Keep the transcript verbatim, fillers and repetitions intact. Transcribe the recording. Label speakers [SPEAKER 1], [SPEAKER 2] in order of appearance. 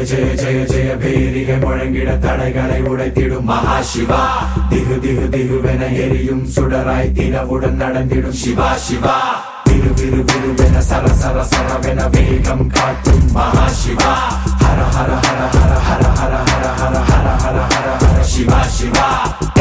[SPEAKER 1] ஜெய ஜெய ஜெய பேரிகை முழங்கிட தடைகளை உடைத்திடும் மகாசிவா. திகு திகு திகுவென எரியும் சுடராய் தினவுடன் நடந்திடும் சிவா சிவா. விரு விரு விருவென சர சர சரவென வேகம் காட்டும் மகாசிவா. ஹர ஹர ஹர ஹர ஹர ஹர ஹர ஹர ஹர ஹர ஹர ஹர சிவா சிவா.